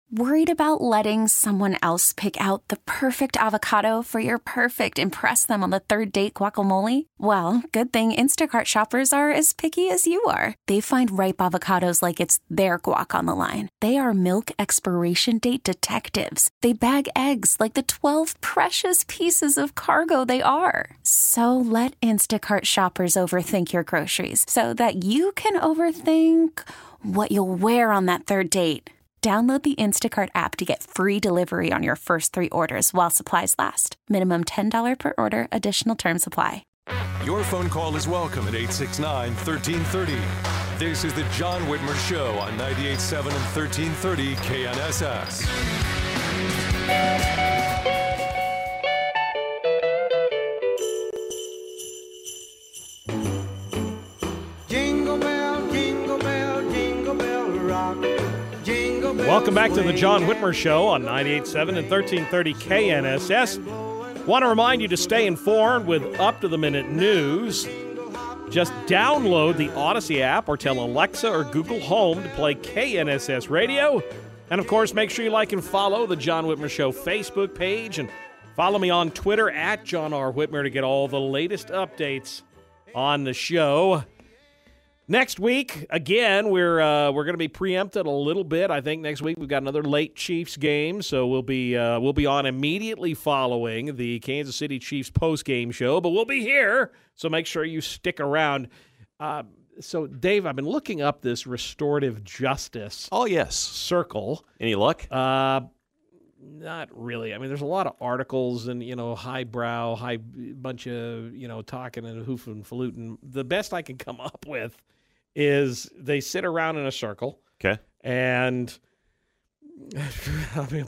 Worried about letting someone else pick out the perfect avocado for your perfect impress them on the third date guacamole? Well, good thing Instacart shoppers are as picky as you are. They find ripe avocados like it's their guac on the line. They are milk expiration date detectives. They bag eggs like the 12 precious pieces of cargo they are. So let Instacart shoppers overthink your groceries so that you can overthink what you'll wear on that third date. Download the Instacart app to get free delivery on your first 3 orders while supplies last. Minimum $10 per order. Additional terms apply. Your phone call is welcome at 869-1330. This is the John Whitmer Show on 98.7 and 1330 KNSS. Jingle bell, jingle bell, jingle bell rock. Jingle bell. Welcome back to the John Whitmer Show on 98.7 and 1330 KNSS. Want to remind you to stay informed with up-to-the-minute news. Just download the Odyssey app or tell Alexa or Google Home to play KNSS Radio. And, of course, make sure you like and follow the John Whitmer Show Facebook page. And follow me on Twitter at John R. Whitmer to get all the latest updates on the show. Next week, again, we're going to be preempted a little bit. I think next week we've got another late Chiefs game, so we'll be on immediately following the Kansas City Chiefs post-game show. But we'll be here, so make sure you stick around. So, Dave, I've been looking up this restorative justice. Oh, yes. Circle. Any luck? Not really. I mean, there's a lot of articles and, highbrow, bunch of, talking and hoofing and falutin. The best I can come up with is they sit around in a circle. Okay. And, I mean,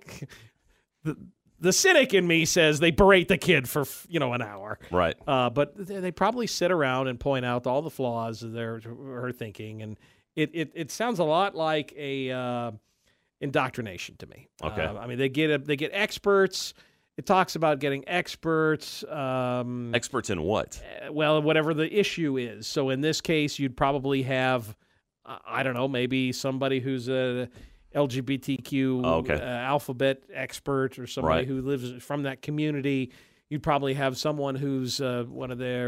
the cynic in me says they berate the kid for, an hour. Right. But they probably sit around and point out all the flaws of her thinking. And it sounds a lot like a indoctrination to me. Okay. I mean, they get experts. It talks about getting experts. Experts in what? Well, whatever the issue is. So in this case, you'd probably have, I don't know, maybe somebody who's a LGBTQ alphabet expert or somebody who lives from that community. You'd probably have someone who's one of their,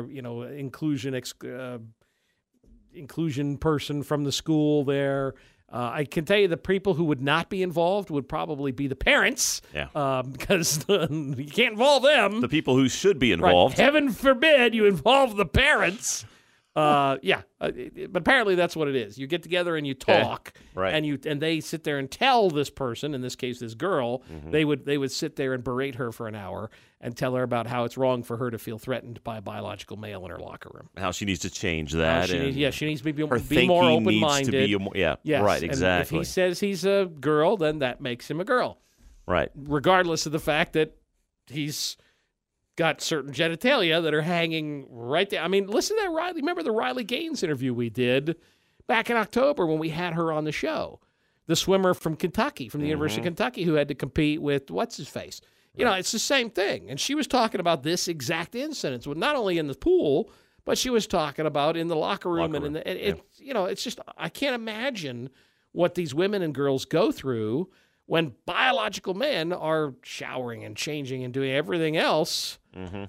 inclusion person from the school there. I can tell you the people who would not be involved would probably be the parents. Yeah. Because you can't involve them. The people who should be involved. Right. Heaven forbid you involve the parents. But apparently that's what it is. You get together and you talk, right? And they sit there and tell this person, in this case this girl, they would sit there and berate her for an hour and tell her about how it's wrong for her to feel threatened by a biological male in her locker room. How she needs to change that. She needs to be more Needs open-minded. to be yes. Right, And exactly. if he says he's a girl, then that makes him a girl. Right. Regardless of the fact that he's got certain genitalia that are hanging right there. I mean, listen to that Riley. Remember the Riley Gaines interview we did back in October when we had her on the show? The swimmer from Kentucky, from the University of Kentucky, who had to compete with what's-his-face. It's the same thing. And she was talking about this exact incident, not only in the pool, but she was talking about in the locker room. It's just, I can't imagine what these women and girls go through when biological men are showering and changing and doing everything else.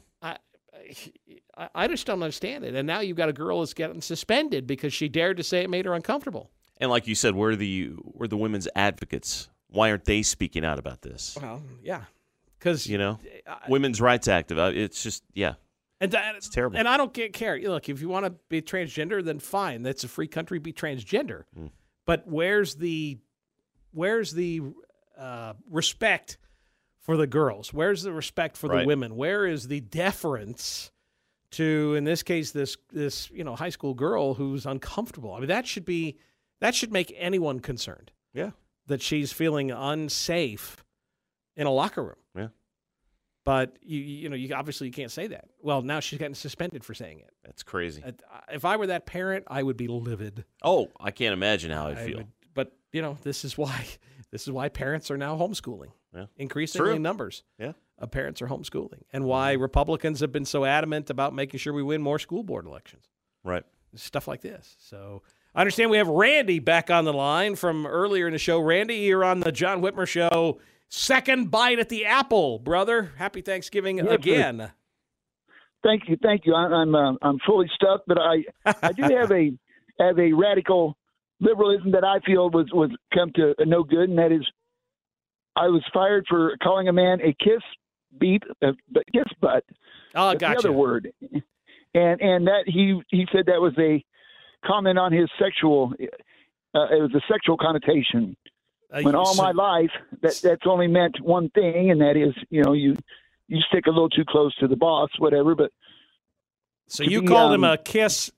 I just don't understand it. And now you've got a girl that's getting suspended because she dared to say it made her uncomfortable. And like you said, we're the women's advocates. Why aren't they speaking out about this? Well, yeah. Because, women's rights active. It's just, it's terrible. And I don't care. Look, if you want to be transgender, then fine. That's a free country. Be transgender. But where's the respect for the girls? Where's the respect for the women? Where is the deference to, in this case, this high school girl who's uncomfortable? I mean, that should make anyone concerned. Yeah. That she's feeling unsafe in a locker room. Yeah. But you obviously you can't say that. Well, now she's gotten suspended for saying it. That's crazy. If I were that parent, I would be livid. Oh, I can't imagine how I'd feel. But this is why parents are now homeschooling. Yeah. Increasingly in numbers. Yeah. Parents are homeschooling, and why Republicans have been so adamant about making sure we win more school board elections. Right. Stuff like this. So I understand we have Randy back on the line from earlier in the show. Randy, you're on the John Whitmer Show. Second bite at the apple, brother. Happy Thanksgiving again. Sir. Thank you. I'm fully stuffed, but I do have a radical liberalism that I feel was come to no good, and that is I was fired for calling a man a kiss butt. Oh, that's gotcha. The other word, and that he said that was a comment on his sexual. It was a sexual connotation. When all my life that's only meant one thing, and that is you stick a little too close to the boss, whatever. But so you called him a kiss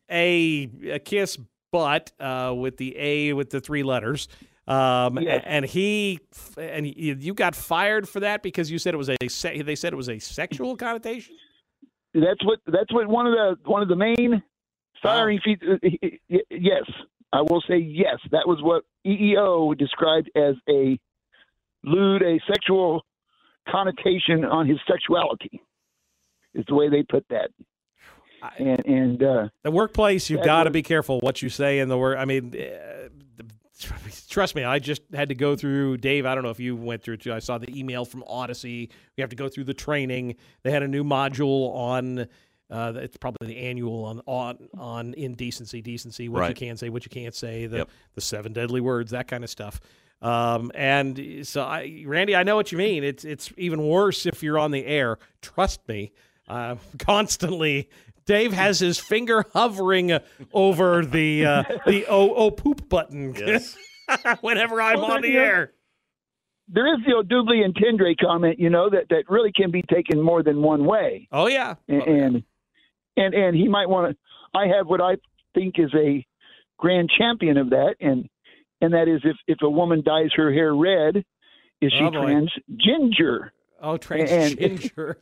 butt with the A with the 3 letters. Yes. And you got fired for that because you said it was they said it was a sexual connotation. That's what one of the main firing features. Yes, I will say yes. That was what EEO described as a sexual connotation on his sexuality. Is the way they put that. And the workplace, you've got to be careful what you say in the work. I mean, trust me, I just had to go through, Dave, I don't know if you went through it too. I saw the email from Odyssey. We have to go through the training. They had a new module on, it's probably the annual on indecency, what you can say, what you can't say, the 7 deadly words, that kind of stuff. And so, Randy, I know what you mean. It's even worse if you're on the air. Trust me, constantly. Dave has his finger hovering over the poop button whenever I'm on the air. There is the doubly entendre comment, that really can be taken more than one way. Oh yeah, and he might want to. I have what I think is a grand champion of that, and that is if a woman dyes her hair red, is she transginger? Oh, transginger.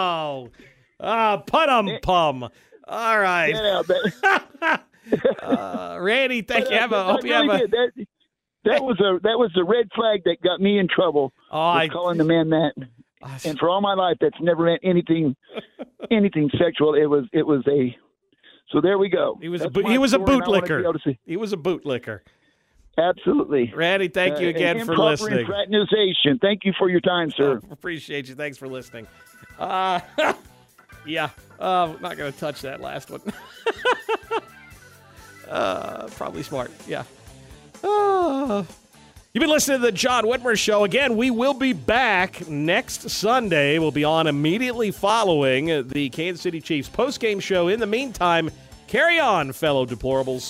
Pum. All right. Yeah, Randy, thank you. Hope you have a. That was the red flag that got me in trouble. Calling the man that. And for all my life, that's never meant anything sexual. It was a. So there we go. He was a bootlicker. He was a bootlicker. Absolutely. Randy, thank you again for listening. Fraternization. Thank you for your time, sir. Appreciate you. Thanks for listening. Yeah. I'm not going to touch that last one. Probably smart. Yeah. You've been listening to the John Whitmer Show. Again, we will be back next Sunday. We'll be on immediately following the Kansas City Chiefs postgame show. In the meantime, carry on, fellow deplorables.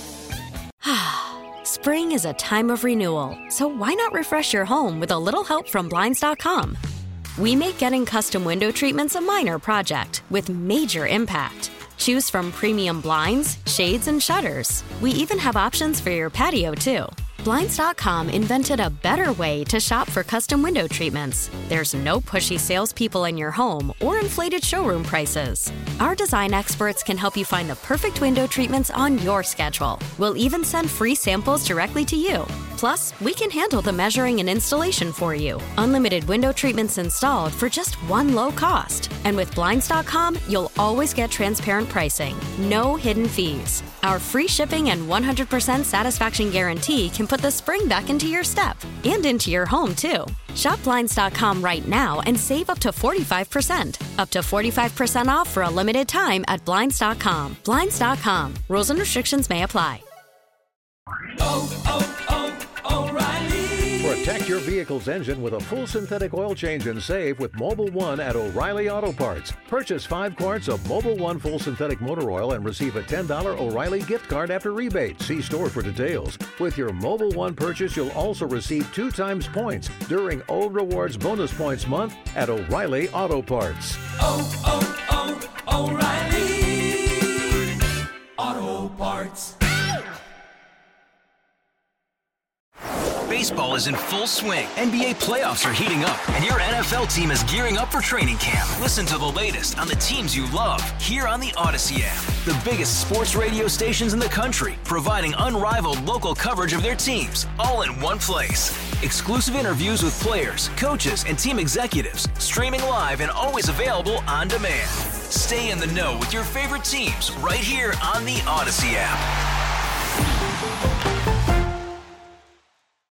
Spring is a time of renewal, so why not refresh your home with a little help from Blinds.com? We make getting custom window treatments a minor project with major impact. Choose from premium blinds, shades, and shutters. We even have options for your patio, too. Blinds.com invented a better way to shop for custom window treatments. There's no pushy salespeople in your home or inflated showroom prices. Our design experts can help you find the perfect window treatments on your schedule. We'll even send free samples directly to you. Plus, we can handle the measuring and installation for you. Unlimited window treatments installed for just one low cost. And with Blinds.com, you'll always get transparent pricing. No hidden fees. Our free shipping and 100% satisfaction guarantee can put the spring back into your step and into your home, too. Shop Blinds.com right now and save up to 45%. Up to 45% off for a limited time at Blinds.com. Blinds.com. Rules and restrictions may apply. O'Reilly. Protect your vehicle's engine with a full synthetic oil change and save with Mobil 1 at O'Reilly Auto Parts. Purchase 5 quarts of Mobil 1 full synthetic motor oil and receive a $10 O'Reilly gift card after rebate. See store for details. With your Mobil 1 purchase, you'll also receive 2 times points during O Rewards Bonus Points Month at O'Reilly Auto Parts. O'Reilly Auto Parts. Baseball is in full swing. NBA playoffs are heating up, and your NFL team is gearing up for training camp. Listen to the latest on the teams you love here on the Odyssey app. The biggest sports radio stations in the country, providing unrivaled local coverage of their teams, all in one place. Exclusive interviews with players, coaches, and team executives, streaming live and always available on demand. Stay in the know with your favorite teams right here on the Odyssey app.